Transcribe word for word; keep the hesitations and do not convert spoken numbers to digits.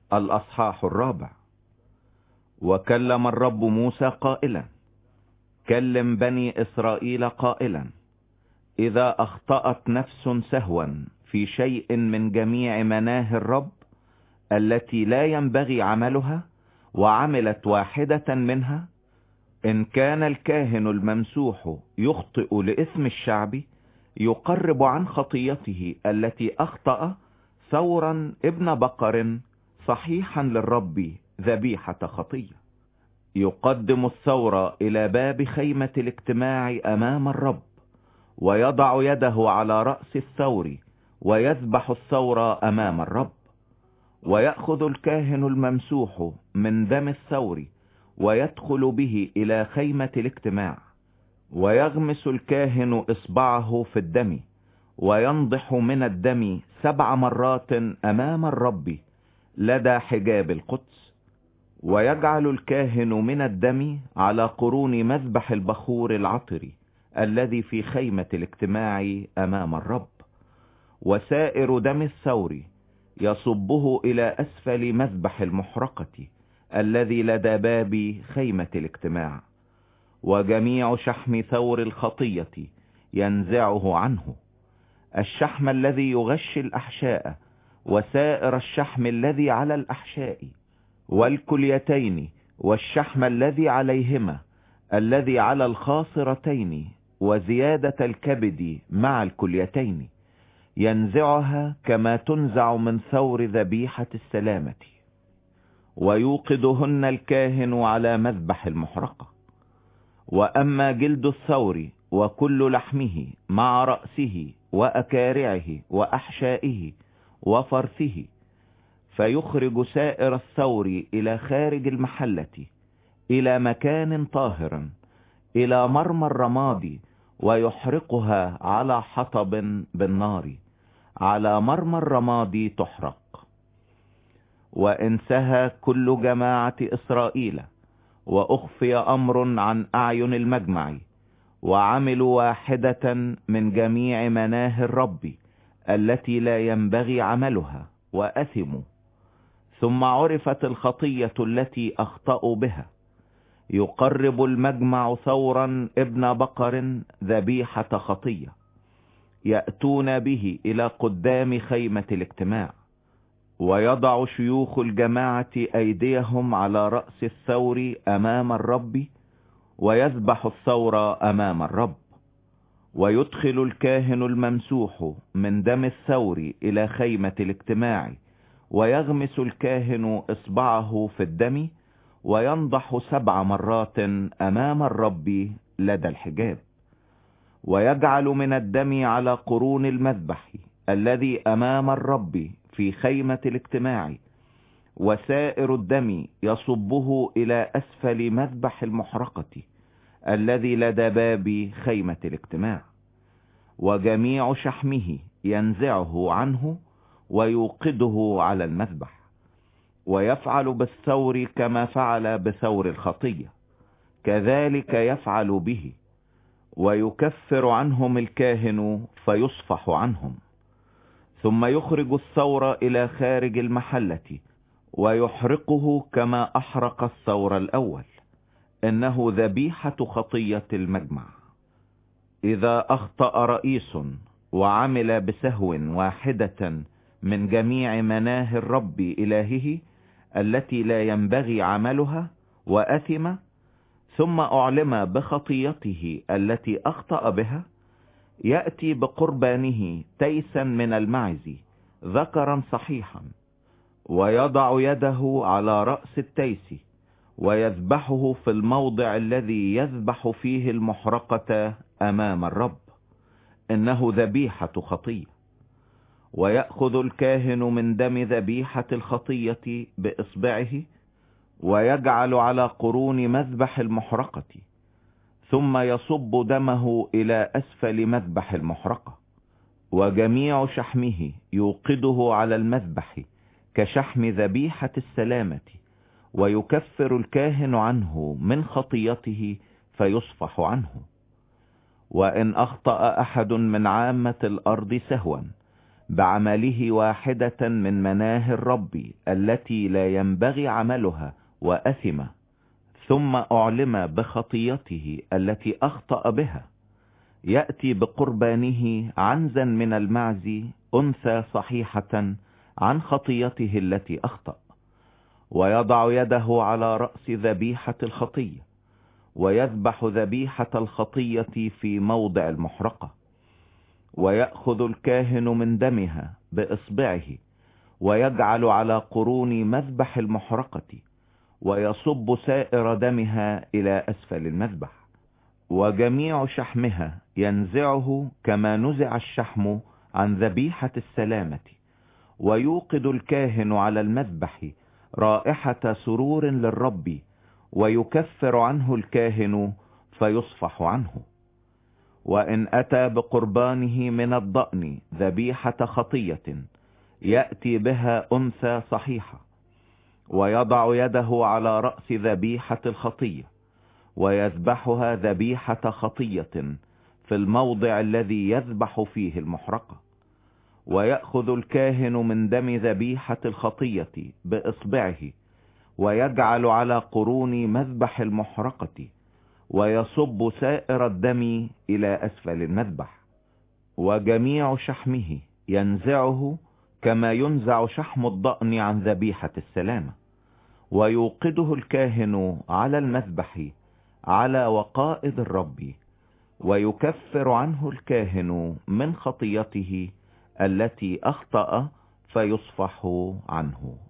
الأصحاح الرابع. وكلم الرب موسى قائلا: كلم بني إسرائيل قائلا: إذا أخطأت نفس سهوا في شيء من جميع مناهي الرب التي لا ينبغي عملها وعملت واحدة منها، إن كان الكاهن الممسوح يخطئ لإثم الشعب، يقرب عن خطيته التي أخطأ ثورا ابن بقر صحيحا للرب ذبيحة خطية. يقدم الثور إلى باب خيمة الاجتماع أمام الرب، ويضع يده على رأس الثور ويذبح الثور أمام الرب. ويأخذ الكاهن الممسوح من دم الثور ويدخل به إلى خيمة الاجتماع، ويغمس الكاهن إصبعه في الدم وينضح من الدم سبع مرات أمام الرب لدى حجاب القدس. ويجعل الكاهن من الدم على قرون مذبح البخور العطر الذي في خيمة الاجتماع أمام الرب. وسائر دم الثور يصبه إلى أسفل مذبح المحرقة الذي لدى باب خيمة الاجتماع. وجميع شحم ثور الخطية ينزعه عنه، الشحم الذي يغشي الأحشاء وسائر الشحم الذي على الأحشاء والكليتين والشحم الذي عليهما الذي على الخاصرتين وزيادة الكبد مع الكليتين، ينزعها كما تنزع من ثور ذبيحة السلامة. ويوقدهن الكاهن على مذبح المحرقة. وأما جلد الثور وكل لحمه مع رأسه وأكارعه وأحشائه وفرثه، فيخرج سائر الثور إلى خارج المحلة إلى مكان طاهر إلى مرمى الرماد، ويحرقها على حطب بالنار، على مرمى الرماد تحرق. وإن سهى كل جماعة إسرائيل وأخفي أمر عن أعين المجمع، وعملوا واحدة من جميع مناهي الرب التي لا ينبغي عملها وأثموا، ثم عرفت الخطية التي أخطأوا بها، يقرب المجمع ثورا ابن بقر ذبيحة خطية، يأتون به إلى قدام خيمة الاجتماع. ويضع شيوخ الجماعة أيديهم على رأس الثور أمام الرب، ويذبح الثور أمام الرب. ويدخل الكاهن الممسوح من دم الثور إلى خيمة الاجتماع، ويغمس الكاهن إصبعه في الدم وينضح سبع مرات أمام الرب لدى الحجاب. ويجعل من الدم على قرون المذبح الذي أمام الرب في خيمة الاجتماع، وسائر الدم يصبه إلى أسفل مذبح المحرقة الذي لدى باب خيمة الاجتماع. وجميع شحمه ينزعه عنه ويوقده على المذبح. ويفعل بالثور كما فعل بثور الخطية، كذلك يفعل به. ويكفر عنهم الكاهن فيصفح عنهم. ثم يخرج الثور إلى خارج المحلة ويحرقه كما أحرق الثور الأول، إنه ذبيحة خطية المجمع. إذا أخطأ رئيس وعمل بسهو واحدة من جميع مناهي الرب إلهه التي لا ينبغي عملها وأثم، ثم أعلم بخطيته التي أخطأ بها، يأتي بقربانه تيسا من المعز ذكرا صحيحا، ويضع يده على رأس التيس ويذبحه في الموضع الذي يذبح فيه المحرقة أمام الرب، إنه ذبيحة خطية. ويأخذ الكاهن من دم ذبيحة الخطية بإصبعه ويجعل على قرون مذبح المحرقة، ثم يصب دمه إلى أسفل مذبح المحرقة. وجميع شحمه يوقده على المذبح كشحم ذبيحة السلامة، ويكفر الكاهن عنه من خطيته فيصفح عنه. وإن أخطأ أحد من عامة الأرض سهوا بعمله واحدة من مناهي الرب التي لا ينبغي عملها وأثم، ثم أعلم بخطيته التي أخطأ بها، يأتي بقربانه عنزا من المعز أنثى صحيحة عن خطيته التي أخطأ، ويضع يده على رأس ذبيحة الخطية، ويذبح ذبيحة الخطية في موضع المحرقة، ويأخذ الكاهن من دمها بإصبعه ويجعل على قرون مذبح المحرقة، ويصب سائر دمها إلى أسفل المذبح، وجميع شحمها ينزعه كما نزع الشحم عن ذبيحة السلامة، ويوقد الكاهن على المذبح رائحة سرور للرب، ويكفر عنه الكاهن فيصفح عنه. وإن أتى بقربانه من الضأن ذبيحة خطية، يأتي بها أنثى صحيحة، ويضع يده على رأس ذبيحة الخطية، ويذبحها ذبيحة خطية في الموضع الذي يذبح فيه المحرقة، ويأخذ الكاهن من دم ذبيحة الخطية بإصبعه ويجعل على قرون مذبح المحرقة، ويصب سائر الدم إلى أسفل المذبح، وجميع شحمه ينزعه كما ينزع شحم الضأن عن ذبيحة السلامة، ويوقده الكاهن على المذبح على وقائد الرب، ويكفر عنه الكاهن من خطيته التي أخطأ فيصفح عنه.